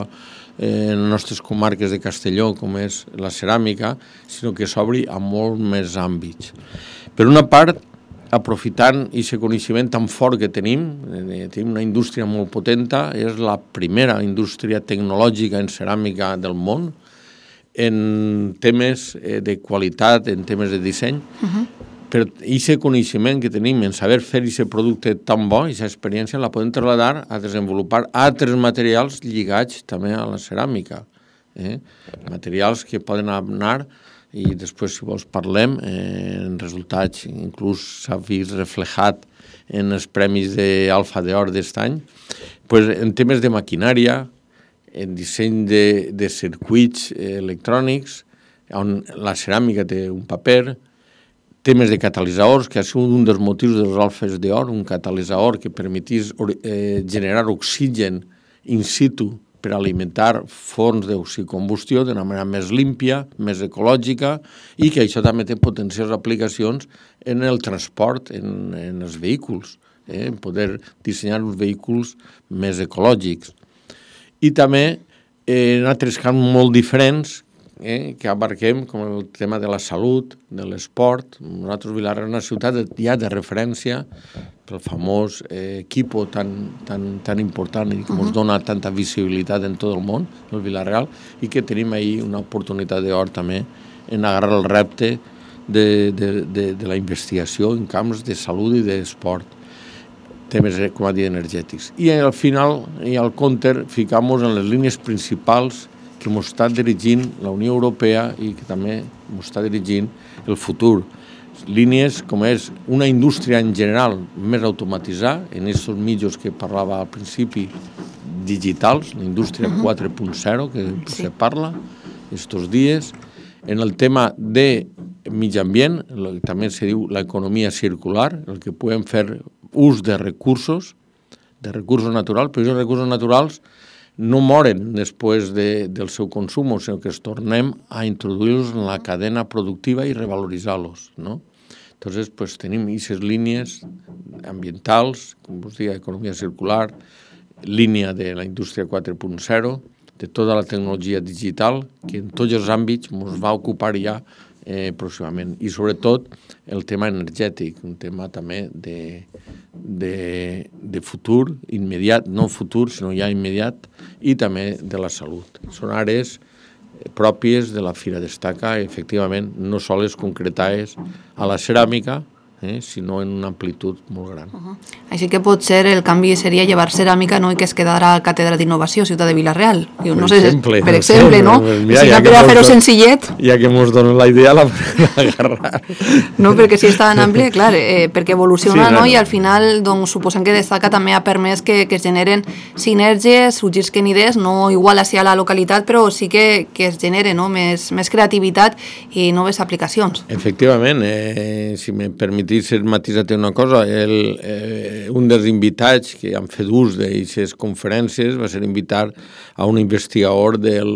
les nostres comarques de Castelló, com és la ceràmica, sinó que s'obri a molts més àmbits. Per una part, aprofitant aquest coneixement tan fort que tenim una indústria molt potenta, és la primera indústria tecnològica en ceràmica del món, en temes de qualitat, en temes de disseny. Per aquest coneixement que tenim en saber fer aquest producte tan bo, aquesta experiència la podem trasladar a desenvolupar altres materials lligats també a la ceràmica. Materials que poden anar, i després, si vols, parlem en resultats, inclús s'ha vist reflejat en els premis d'Alfa d'Or d'aquest any, en temes de maquinària, en disseny de circuits electrònics, on la ceràmica té un paper, temes de catalitzadors, que ha sigut un dels motius dels Alfes d'Or, un catalitzador que permetís generar oxigen in situ per alimentar forns d'oxicombustió d'una manera més límpia, més ecològica, i que això també té potencials aplicacions en el transport, en els vehicles, en poder dissenyar uns vehicles més ecològics. I també en altres camps molt diferents que abarquem, com el tema de la salut, de l'esport. Nosaltres, Vila-real, una ciutat ja de referència pel famós equipo tan important i que ens dona tanta visibilitat en tot el món, el Vila-real, i que tenim ahir una oportunitat d'or també en agarrar el repte de la investigació en camps de salut i d'esport, temes, com ha dit, energètics. I al final, i al compte, ficam-nos en les línies principals que ens està dirigint la Unió Europea i que també ens està dirigint el futur. Línies com és una indústria en general més automatitzada, en aquests mitjos que parlava al principi, digitals, la indústria 4.0 que se parla estos dies, en el tema de mitjà ambient, també se diu l'economia circular, el que podem fer ús de recursos naturals, però aquests recursos naturals no moren després del seu consum, sinó que es tornem a introduir-los en la cadena productiva i revaloritzar-los, no? Entonces, tenim aquestes línies ambientals, com us dic, economia circular, línia de la indústria 4.0, de tota la tecnologia digital, que en tots els àmbits ens va ocupar ja pròximament. I sobretot el tema energètic, un tema també de futur immediat, no futur, sinó ja immediat, i també de la salut. Són àrees pròpies de la Fira Destaca, efectivament, no sols concretades a la ceràmica, sinó en una amplitud molt gran. Així que potser el canvi seria llevar ceràmica, no?, i que es quedara a Càtedra d'Innovació, Ciutat de Vilareal. Per exemple, no? Si no per a fer-ho senzillet... Ja que ens donen la idea, la podem agarrar. No, perquè si és tan ampli, clar, perquè evoluciona, no? I al final, doncs, suposem que Destaca també ha permès que es generen sinergies, sorgisquen idees, no igual hacia la localitat, però sí que es generen, no?, més creativitat i noves aplicacions. Efectivament, si me permetís matisar-te una cosa, un dels invitats que han fet ús d'aquestes conferències va ser invitar a un investigador del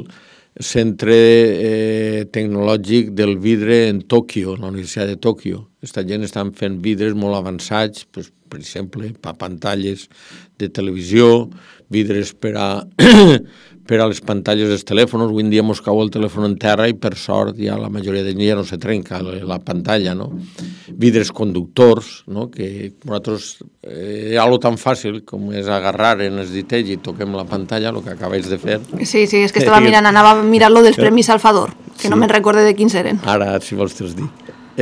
Centre Tecnològic del Vidre en Tòquio, la Universitat de Tòquio. Aquesta gent estan fent vidres molt avançats, per exemple, per pantalles de televisió, vidres per a les pantalles dels telèfons. Avui en dia mos cau el telèfon en terra i per sort ja la majoria d'ells ja no se trenca la pantalla, no? Vidres conductors, no?, que nosaltres algo tan fàcil com és agarrar en els ditets i toquem la pantalla, el que acabeu de fer. Sí, és que anava a mirar-lo dels Premis Salvador, que no me'n recorde de quins eren. Ara, si vols te'ls dic.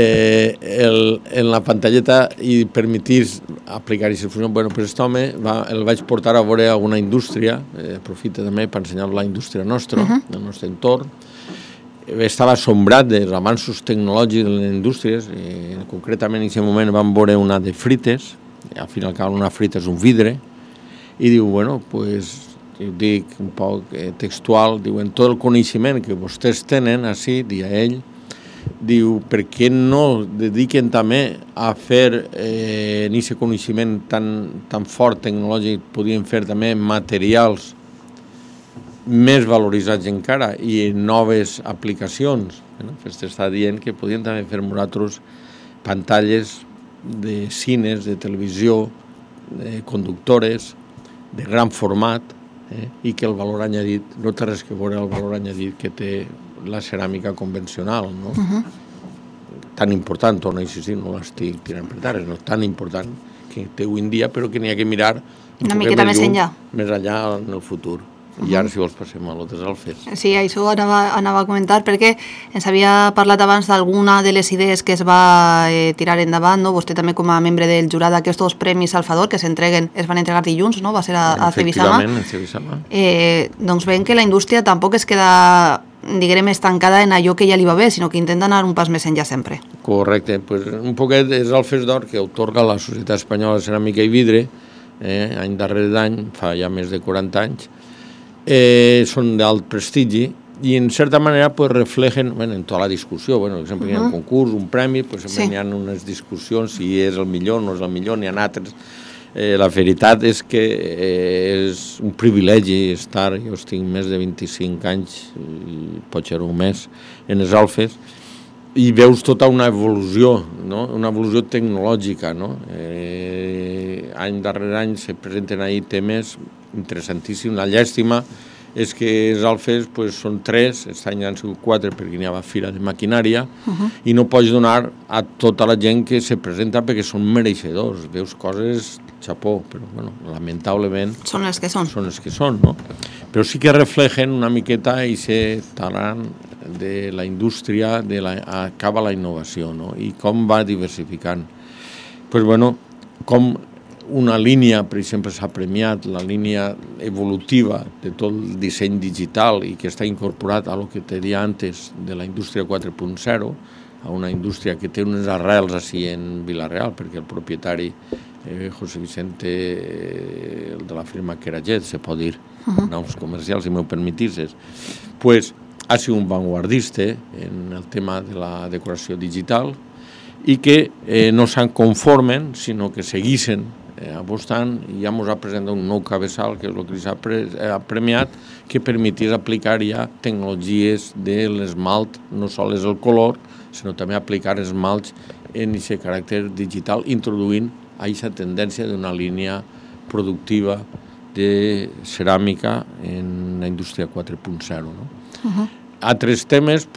En la pantalleta i permetís aplicar-hi la funció. Bueno, pues aquest home el vaig portar a veure alguna indústria, aprofita també per ensenyar la indústria nostra, del nostre entorn. Estava assombrat dels avanços tecnològics de les indústries, concretament en aquest moment vam veure una de frites, al final una frita és un vidre, i diu, bueno, pues, ho dic un poc textual, diuen, tot el coneixement que vostès tenen, així, dia ell, diu, per què no dediquen també a fer en aquest coneixement tan fort tecnològic, podien fer també materials més valoritzats encara i noves aplicacions. Està dient que podien també fer nosaltres pantalles de cines, de televisió, de conductores, de gran format, i que el valor añadit no té res que veure el valor añadit que té la ceràmica convencional, no? Tan important, torna a insistir, no l'estic tirant per terra, no tan important que té avui en dia, però que n'hi ha que mirar una miqueta més enllà. Més enllà en el futur. I ara, si vols, passem a l'altres alfes. Sí, això anava a comentar, perquè ens havia parlat abans d'alguna de les idees que es va tirar endavant, no? Vostè també com a membre del jurat d'aquests Premis Salvador, que es van entregar dilluns, no? Va ser a Cebisama. Efectivament, a Cebisama. Doncs veiem que la indústria tampoc es queda, diguem, estancada en allò que ja li va bé, sinó que intenta anar un pas més enllà sempre. Correcte. Pues un poquet és Alfes d'Or que atorga la Societat Espanyola de Ceràmica i Vidre, any darrere d'any, fa ja més de 40 anys, són d'alt prestigi i en certa manera pues, reflegen en tota la discussió, sempre hi ha un concurs, un premi, sempre hi ha unes discussions si és el millor, no és el millor, n'hi ha altres. La veritat és que és un privilegi estar, jo estic més de 25 anys, pot ser un més, en els Alfes, i veus tota una evolució, no? Una evolució tecnològica, no? Any darrere any se presenten ahí temes interessantíssims. La llàstima és que els Alfes pues, són 3, aquest any han sigut 4 perquè n'hi ha fira de maquinària, i no pots donar a tota la gent que se presenta perquè són mereixedors. Veus coses, xapó, però bueno, lamentablement... Són els que són. Són els que són, no? Però sí que reflegen una miqueta aquest talent de la indústria, acaba la innovació, no? I com va diversificant. Pues bueno, com una línia, per exemple, s'ha premiat, la línia evolutiva de tot el disseny digital i que està incorporat a lo que te dia antes de la indústria 4.0, a una indústria que té unes arrels així en Vila-real, perquè el propietari, José Vicente, el de la firma Kerajet, se pot dir, noms comercials, si m'ho permetisses, pues ha sigut un vanguardista en el tema de la decoració digital i que no se'n conformen, sinó que seguissin apostant i ja ens ha presentat un nou cabeçal, que és el que s'ha premiat, que permetís aplicar ja tecnologies de l'esmalt, no sols el color, sinó també aplicar esmalts en aquest caràcter digital, introduint aquesta tendència d'una línia productiva de ceràmica en la indústria 4.0. No? Altres temes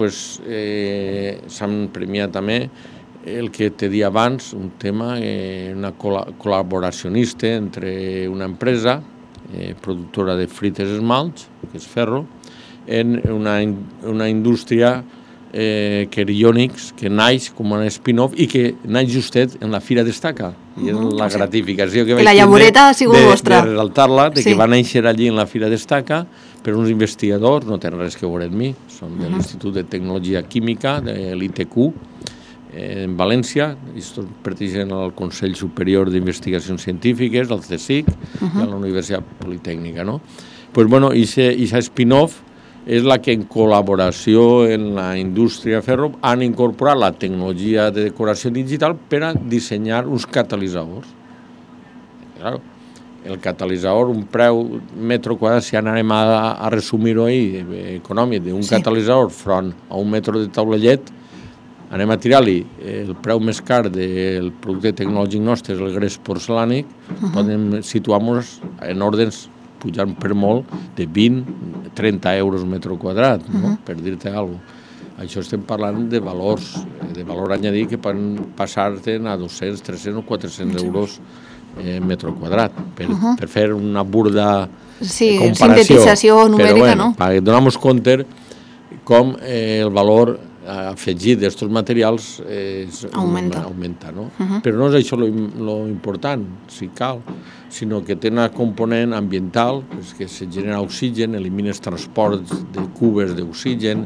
s'han premiat també el que te dia abans, un tema, una col·laboracionista entre una empresa productora de frites esmalts, que és Ferro, en una indústria Kerionics, que naix com un spin-off i que naix justet en la Fira Destaca. I és la gratificació que vaig la llavoreta ha sigut vostra. De resaltar-la, que va néixer allí en la Fira Destaca per uns investigadors, no tenen res que veure amb mi, són de l'Institut de Tecnologia Química, de l'ITQ, en València, i pertanyen al Consell Superior d'Investigacions Científiques, al CSIC, i a la Universitat Politècnica, no? Doncs, bueno, aquesta spin-off és la que en col·laboració en la indústria ferro han incorporat la tecnologia de decoració digital per a dissenyar uns catalitzadors. Claro, el catalitzador, un preu metro quadrat, si anem a resumir-ho ahir, econòmic, d'un catalitzador front a un metro de taulellet, anem a tirar-li el preu més car del producte tecnològic nostre, el gres porcelànic, podem situar-nos en ordres pujant per molt de 20-30 euros metre quadrat, per dir-te alguna cosa. Això estem parlant de valors, de valor añadit que poden passar-te a 200, 300 o 400 euros metre quadrat, per fer una burda comparació. Sintetització numèrica, no? Per donar-nos compte com el valor afegit d'aquests materials augmenta, no? Però no és això lo important, si cal, sinó que té una component ambiental, que se genera oxigen, elimines transports de cubes d'oxigen,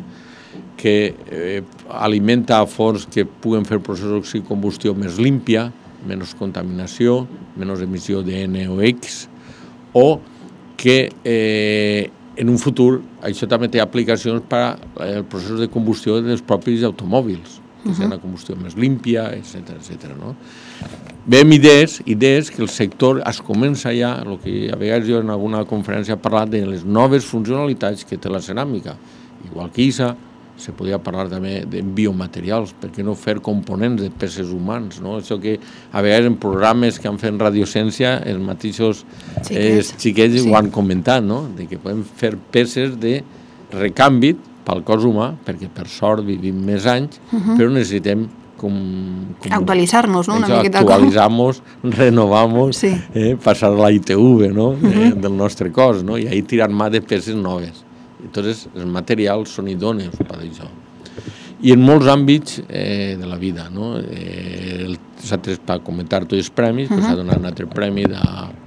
que alimenta a forns que puguen fer processos de combustió més límpia, menys contaminació, menys emissió de NOx, o que en un futur això també té aplicacions per al procés de combustió dels propis automòbils, que sigui una combustió més límpia, etc. No? Veiem idees que el sector es comença ja, el que a vegades jo en alguna conferència he parlat de les noves funcionalitats que té la ceràmica. Igual que ISA, se podia parlar també de biomaterials, per què no fer components de peces humans, no? Això que a vegades en programes que han fet radiociència els mateixos xiquets ho han comentat, no? De que podem fer peces de recanvi pel cos humà, perquè per sort vivim més anys, però necessitem actualitzar-nos, no? Actualitzamos, renovamos, passar a la ITV, no? Del nostre cos, no? I ahí tirar mà de peces noves. Entonces, els materials són idones per això. I en molts àmbits de la vida, no? Nosaltres, per comentar tots els premis, s'ha donat un altre premi de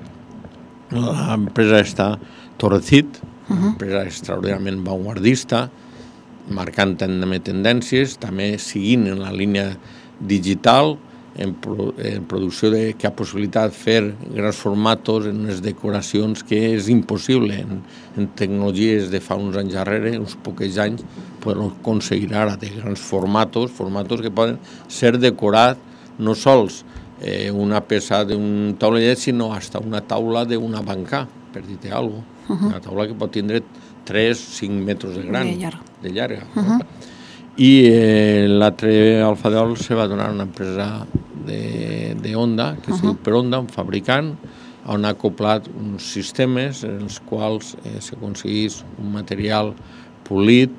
l'empresa esta Torrecit, una empresa extraordinàriament vanguardista, marcant també tendències, també seguint en la línia digital, en producció que ha possibilitat fer grans formatos en unes decoracions que és impossible en tecnologies de fa uns anys darrere, uns pocs anys, poden aconseguir ara de grans formatos que poden ser decorat no sols una peça d'un taulellet, sinó fins una taula d'una banca, per dir-te alguna cosa. Una taula que pot tindre 3-5 metres de gran, de llarga. I l'altre Alfa d'Or se va donar a una empresa de Honda, que es diu Per Honda, un fabricant, on ha acoplat uns sistemes en els quals s'aconseguís un material polit,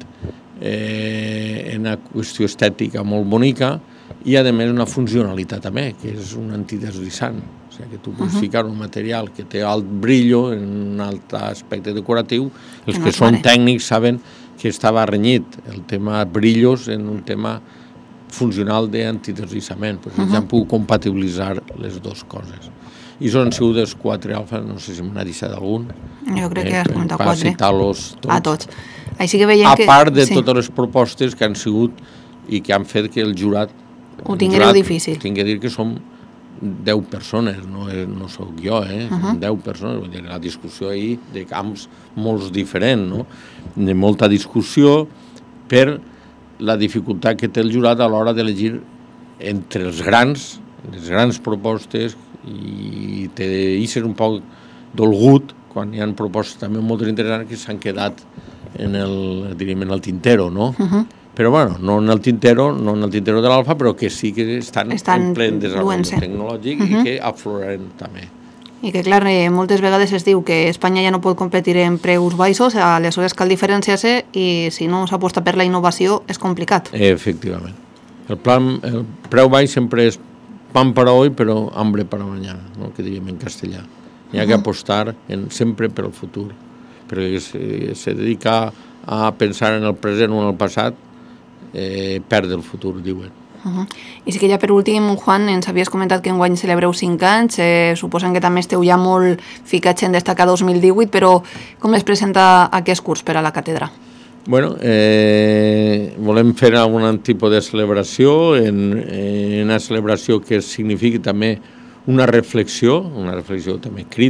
en una qüestió estètica molt bonica i, a més, una funcionalitat també, que és un antideslizant. O sigui, que tu pots ficar un material que té alt brillo en un alt aspecte decoratiu. Els que són tècnics saben que estava renyit el tema brillos en un tema funcional d'antideslizament. Ja han pogut compatibilitzar les dues coses. I són sigut els 4 alfas, no sé si m'ha deixat algun. Jo crec que has comentat 4. Per citar-los tots. A tots. Així que veiem a part de totes les propostes que han sigut i que han fet que el jurat ho tingueu difícil. Tinc que dir que som 10 persones, no sóc jo, són 10 persones. La discussió ahir de camps molt diferents, no? De molta discussió per la dificultat que té el jurat a l'hora d'elegir entre les grans propostes, i té d'ésser un poc dolgut quan hi ha propostes també molt interessants que s'han quedat en el tintero, no? Però bueno, no en el tintero de l'Alfa, però que sí que estan en ple desenvolupament tecnològic i que afloraran també I que, clar, moltes vegades es diu que Espanya ja no pot competir en preus baixos, aleshores cal diferenciar-se i si no s'aposta per la innovació és complicat. Efectivament. El preu baix sempre és pan para hoy, però hambre para mañana, ¿no? Que diríem en castellà. Hi ha que apostar sempre per al futur, perquè se dedica a pensar en el present o en el passat, perd el futur, diuen. I sí que ja per últim, Juan, ens havies comentat que enguany celebreu 5 anys, suposen que també esteu ja molt ficats en destacar 2018, però com es presenta aquest curs per a la càtedra? Bueno, volem fer algun tipus de celebració, una celebració que signifiqui també una reflexió també crítica,